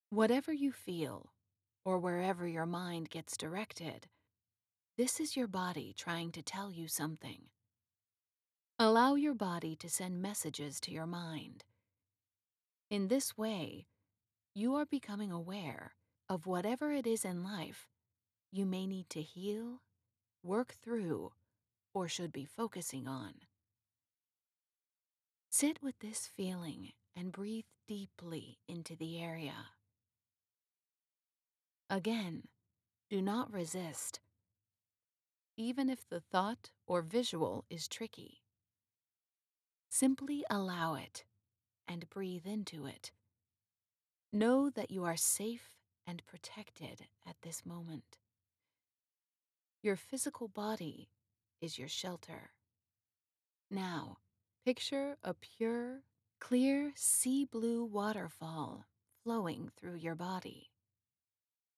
Whatever you feel, or wherever your mind gets directed, this is your body trying to tell you something. Allow your body to send messages to your mind. In this way, you are becoming aware of whatever it is in life you may need to heal, work through, or should be focusing on. Sit with this feeling and breathe deeply into the area. Again, do not resist, even if the thought or visual is tricky. Simply allow it and breathe into it. Know that you are safe and protected at this moment. Your physical body is your shelter. Now, picture a pure, clear sea blue waterfall flowing through your body.